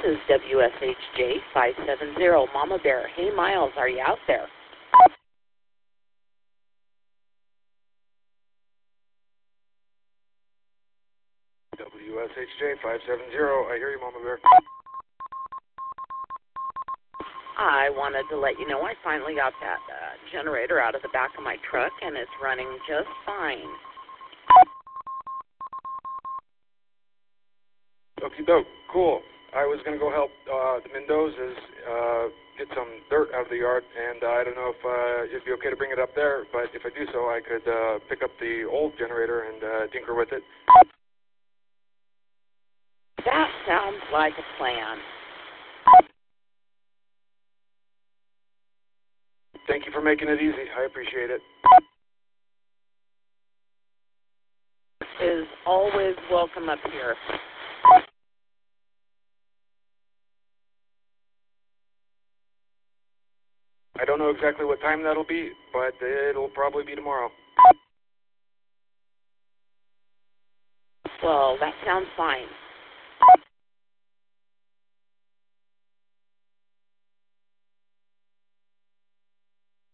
is WSHJ 570 Mama Bear. Hey, Miles, are you out there? WSHJ 570. I hear you, Mama Bear. I wanted to let you know I finally got that generator out of the back of my truck, and it's running just fine. Okie doke. Cool. I was going to go help the Mendozas get some dirt out of the yard, and I don't know if it'd be okay to bring it up there, but if I do so, I could pick up the old generator and tinker with it. That sounds like a plan. Thank you for making it easy. I appreciate it. Is always welcome up here. I don't know exactly what time that'll be, but it'll probably be tomorrow. Well, that sounds fine.